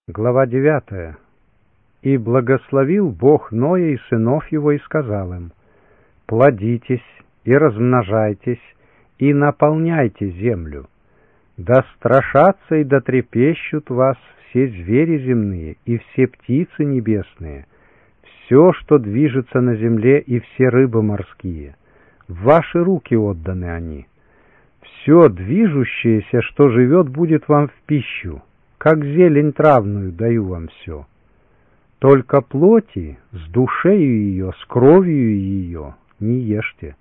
Глава 9. «И благословил Бог Ноя и сынов его, и сказал им: плодитесь и размножайтесь, и наполняйте землю. Да страшатся и дотрепещут вас все звери земные и все птицы небесные, все, что движется на земле, и все рыбы морские. В ваши руки отданы они. Все движущееся, что живет, будет вам в пищу. Как зелень травную даю вам все. Только плоти с душею ее, с кровью ее не ешьте.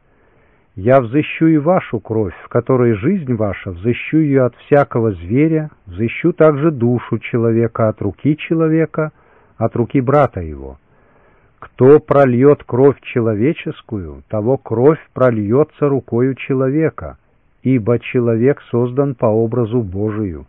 Я взыщу и вашу кровь, в которой жизнь ваша, взыщу ее от всякого зверя, взыщу также душу человека от руки человека, от руки брата его. Кто прольет кровь человеческую, того кровь прольется рукою человека, ибо человек создан по образу Божию.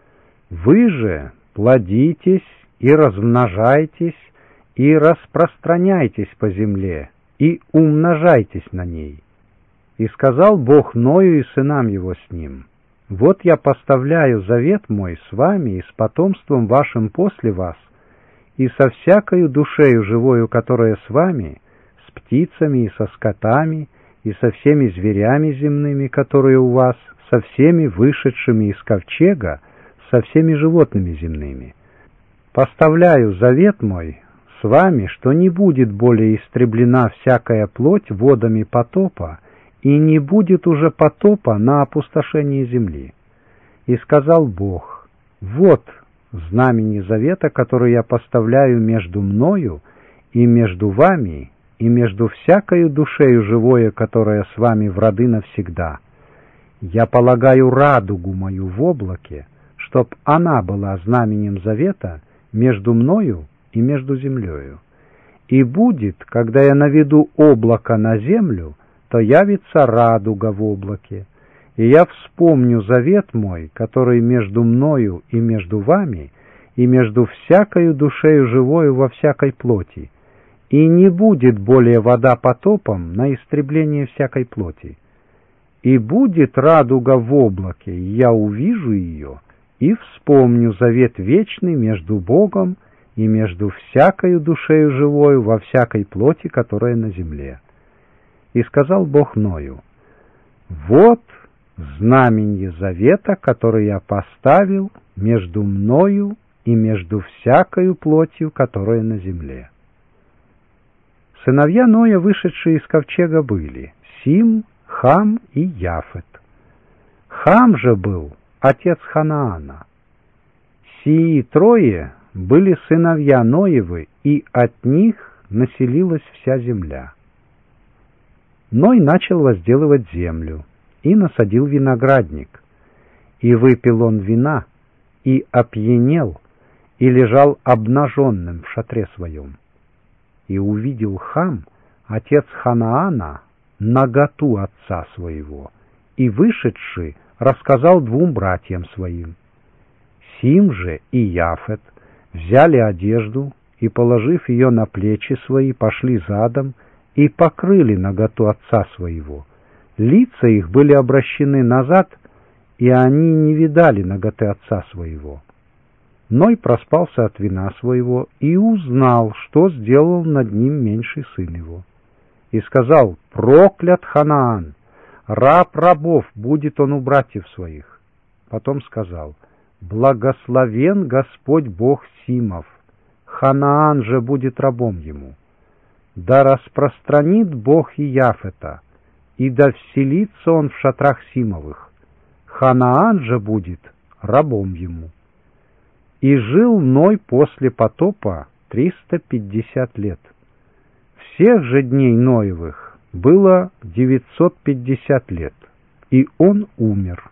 Вы же плодитесь и размножайтесь, и распространяйтесь по земле, и умножайтесь на ней. И сказал Бог Ною и сынам его с ним: вот я поставляю завет мой с вами и с потомством вашим после вас, и со всякою душею живою, которая с вами, с птицами и со скотами, и со всеми зверями земными, которые у вас, со всеми вышедшими из ковчега, со всеми животными земными. Поставляю завет мой с вами, что не будет более истреблена всякая плоть водами потопа, и не будет уже потопа на опустошении земли. И сказал Бог: вот знамение завета, которое я поставляю между мною и между вами, и между всякою душею живое, которая с вами в роды навсегда. Я полагаю радугу мою в облаке, чтоб она была знаменем завета между мною и между землею. И будет, когда я наведу облако на землю, то явится радуга в облаке, и я вспомню завет мой, который между мною и между вами, и между всякою душею живою во всякой плоти, и не будет более вода потопом на истребление всякой плоти. И будет радуга в облаке, и я увижу ее, и вспомню завет вечный между Богом и между всякою душею живою во всякой плоти, которая на земле. И сказал Бог Ною: вот знамение завета, который я поставил между мною и между всякою плотью, которая на земле. Сыновья Ноя, вышедшие из ковчега, были Сим, Хам и Яфет. Хам же был отец Ханаана. Сии трое были сыновья Ноевы, и от них населилась вся земля. Ной начал возделывать землю и насадил виноградник, и выпил он вина, и опьянел, и лежал обнаженным в шатре своем. И увидел Хам, отец Ханаана, наготу отца своего, и, вышедший, рассказал двум братьям своим. Сим же и Яфет взяли одежду и, положив ее на плечи свои, пошли задом и покрыли наготу отца своего. Лица их были обращены назад, и они не видали наготы отца своего. Ной проспался от вина своего и узнал, что сделал над ним меньший сын его. И сказал: проклят Ханаан! Раб рабов будет он у братьев своих. Потом сказал: благословен Господь Бог Симов, Ханаан же будет рабом ему. Да распространит Бог и Яфета, и да вселится он в шатрах Симовых. Ханаан же будет рабом ему. И жил Ной после потопа 350 лет. Всех же дней Ноевых было 950 лет, и он умер.